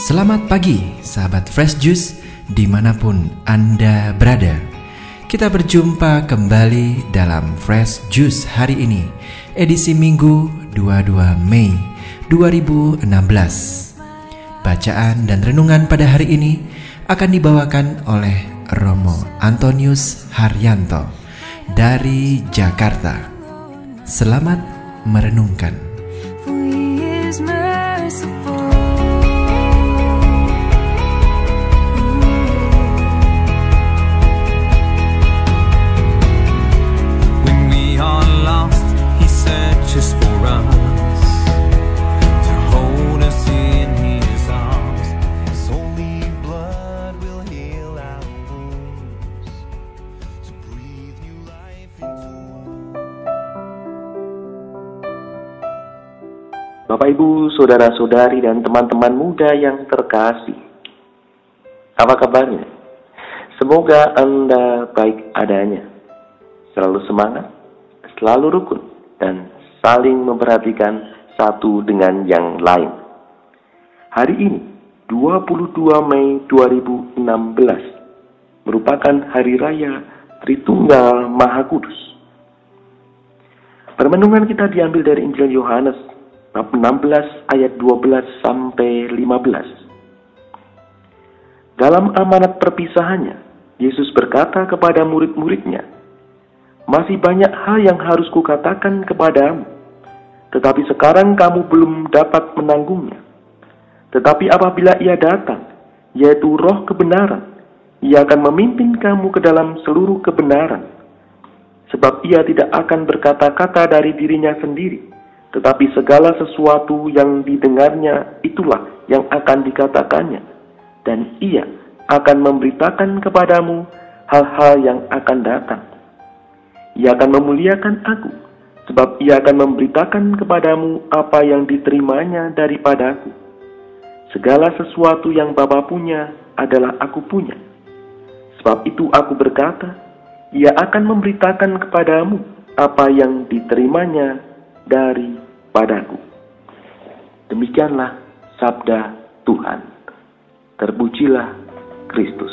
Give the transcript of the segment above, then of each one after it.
Selamat pagi, sahabat Fresh Juice, dimanapun Anda berada. Kita berjumpa kembali dalam Fresh Juice hari ini, edisi Minggu 22 Mei 2016. Bacaan dan renungan pada hari ini akan dibawakan oleh Romo Antonius Haryanto dari Jakarta. Selamat merenungkan. Bapak, Ibu, Saudara-saudari, dan teman-teman muda yang terkasih, apa kabarnya? Semoga Anda baik adanya, selalu semangat, selalu rukun, dan saling memperhatikan satu dengan yang lain. Hari ini, 22 Mei 2016, merupakan Hari Raya Tritunggal Maha Kudus. Permenungan kita diambil dari Injil Yohanes bab 16 ayat 12 sampai 15. Dalam amanat perpisahannya, Yesus berkata kepada murid-muridnya, "Masih banyak hal yang harus kukatakan kepadamu, tetapi sekarang kamu belum dapat menanggungnya. Tetapi apabila Ia datang, yaitu Roh kebenaran, Ia akan memimpin kamu ke dalam seluruh kebenaran. Sebab Ia tidak akan berkata-kata dari dirinya sendiri, tetapi segala sesuatu yang didengarnya itulah yang akan dikatakannya. Dan Ia akan memberitakan kepadamu hal-hal yang akan datang. Ia akan memuliakan Aku, sebab Ia akan memberitakan kepadamu apa yang diterimanya daripada Aku. Segala sesuatu yang Bapa punya adalah Aku punya. Sebab itu Aku berkata, Ia akan memberitakan kepadamu apa yang diterimanya daripadaku." Demikianlah sabda Tuhan. Terpujilah Kristus.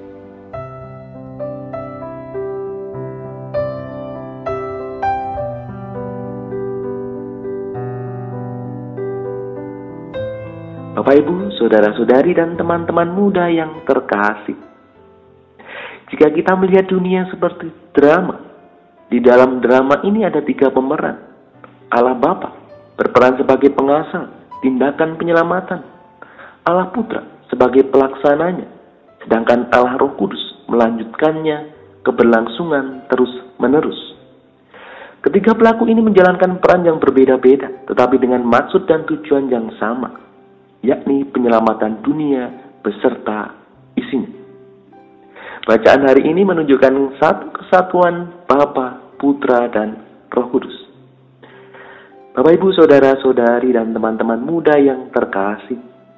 Bapak, Ibu, Saudara-saudari, dan teman-teman muda yang terkasih, jika kita melihat dunia seperti drama, di dalam drama ini ada 3 pemeran. Allah Bapa berperan sebagai pengasal tindakan penyelamatan, Allah Putra sebagai pelaksananya, sedangkan Allah Roh Kudus melanjutkannya keberlangsungan terus-menerus. Ketiga pelaku ini menjalankan peran yang berbeda-beda, tetapi dengan maksud dan tujuan yang sama, yakni penyelamatan dunia beserta isinya. Bacaan hari ini menunjukkan satu kesatuan Bapa, Putra, dan Roh Kudus. Bapak, Ibu, Saudara-saudari, dan teman-teman muda yang terkasih,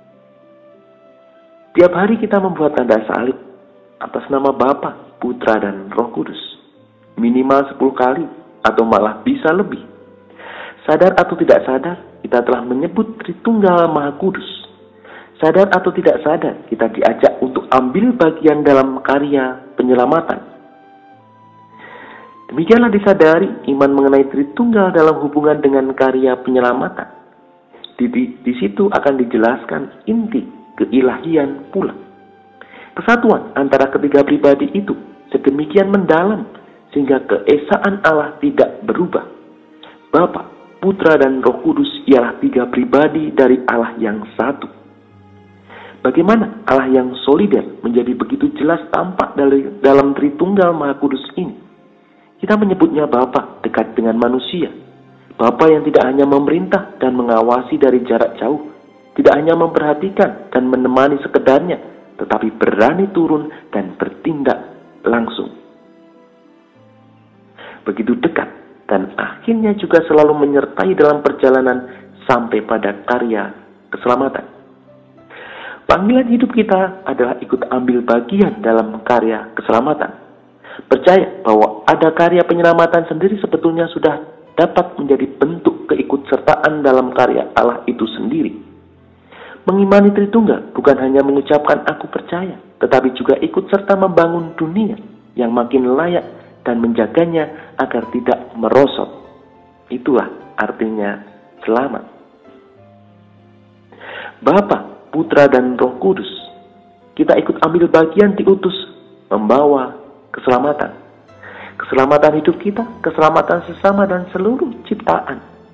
tiap hari kita membuat tanda salib atas nama Bapa, Putra, dan Roh Kudus, minimal 10 kali atau malah bisa lebih. Sadar atau tidak sadar, kita telah menyebut Tritunggal Maha Kudus. Sadar atau tidak sadar, kita diajak untuk ambil bagian dalam karya penyelamatan. Demikianlah disadari iman mengenai Tritunggal dalam hubungan dengan karya penyelamatan. Di situ akan dijelaskan inti keilahian pula. Kesatuan antara ketiga pribadi itu sedemikian mendalam sehingga keesaan Allah tidak berubah. Bapa, Putra, dan Roh Kudus ialah 3 pribadi dari Allah yang satu. Bagaimana Allah yang solider menjadi begitu jelas tampak dalam Tritunggal Maha Kudus ini? Kita menyebutnya Bapa dekat dengan manusia. Bapa yang tidak hanya memerintah dan mengawasi dari jarak jauh, tidak hanya memperhatikan dan menemani sekedarnya, tetapi berani turun dan bertindak langsung. Begitu dekat dan akhirnya juga selalu menyertai dalam perjalanan sampai pada karya keselamatan. Panggilan hidup kita adalah ikut ambil bagian dalam karya keselamatan. Percaya bahwa ada karya penyelamatan sendiri sebetulnya sudah dapat menjadi bentuk keikutsertaan dalam karya Allah itu sendiri. Mengimani Tritunggal bukan hanya mengucapkan aku percaya, tetapi juga ikut serta membangun dunia yang makin layak dan menjaganya agar tidak merosot. Itulah artinya selamat. Bapa, Putra, dan Roh Kudus, kita ikut ambil bagian diutus membawa keselamatan. Keselamatan hidup kita, keselamatan sesama dan seluruh ciptaan.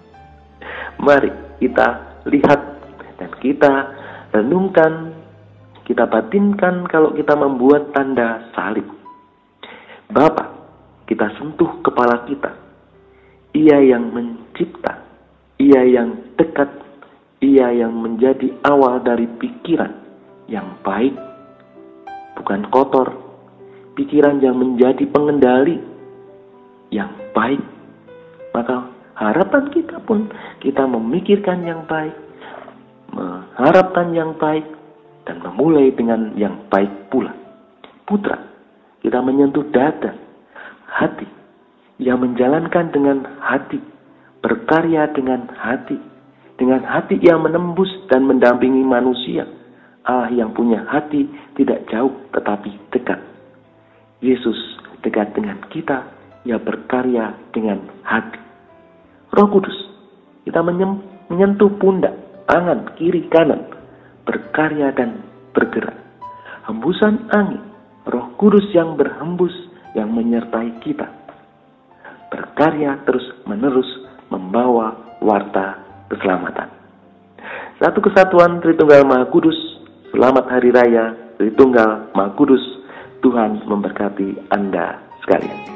Mari kita lihat dan kita renungkan, kita batinkan kalau kita membuat tanda salib. Bapa, kita sentuh kepala kita. Ia yang mencipta, Ia yang dekat, Ia yang menjadi awal dari pikiran yang baik, bukan kotor, pikiran yang menjadi pengendali yang baik. Maka harapan kita pun kita memikirkan yang baik, mengharapkan yang baik, dan memulai dengan yang baik pula. Putra, kita menyentuh dada, hati, yang menjalankan dengan hati, berkarya dengan hati yang menembus dan mendampingi manusia. Allah yang punya hati tidak jauh tetapi dekat. Yesus dekat dengan kita, Ia berkarya dengan hati. Roh Kudus, kita menyentuh pundak, tangan, kiri, kanan, berkarya dan bergerak. Hembusan angin, Roh Kudus yang berhembus, yang menyertai kita. Berkarya terus-menerus membawa warta keselamatan. Satu kesatuan Tritunggal Maha Kudus. Selamat Hari Raya Tritunggal Maha Kudus. Tuhan memberkati Anda sekalian.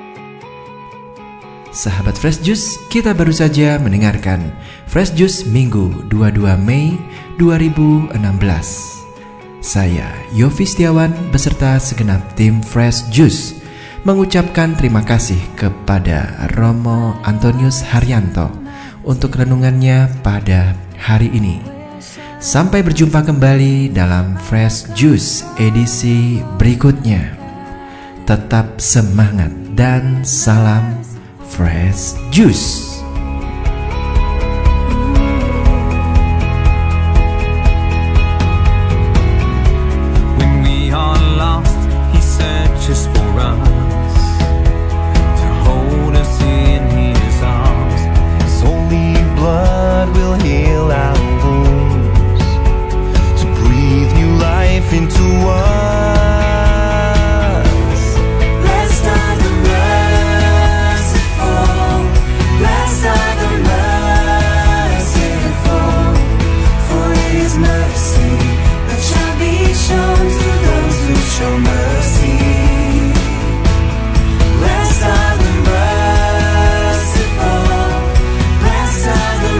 Sahabat Fresh Juice, kita baru saja mendengarkan Fresh Juice Minggu 22 Mei 2016. Saya, Yofi Setiawan, beserta segenap tim Fresh Juice mengucapkan terima kasih kepada Romo Antonius Haryanto untuk renungannya pada hari ini. Sampai berjumpa kembali dalam Fresh Juice edisi berikutnya. Tetap semangat dan salam Fresh Juice. When we are lost, He searches for us to hold us in His arms. His holy blood will heal our wounds, to breathe new life into us. Show mercy. Blessed are the merciful. Blessed are the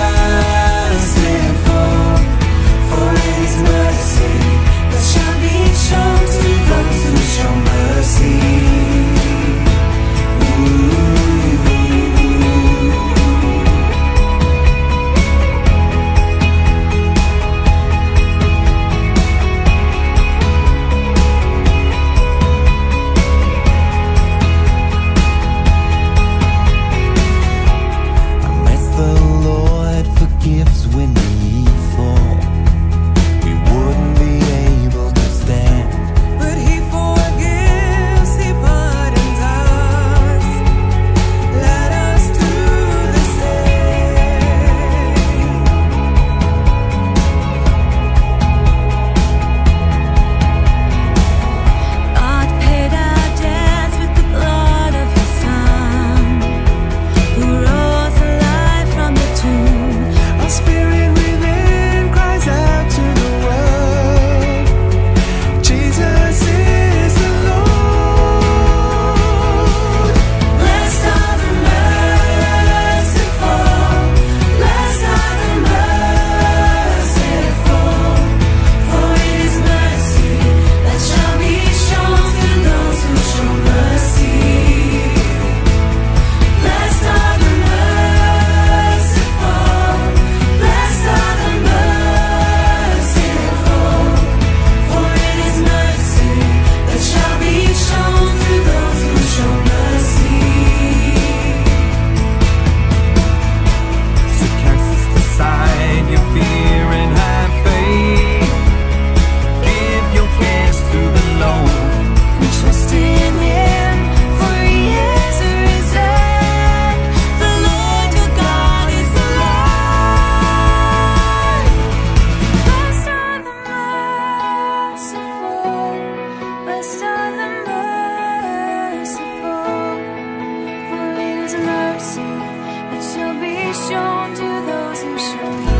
merciful. For His mercy that shall be shown to those who show mercy. Spirit from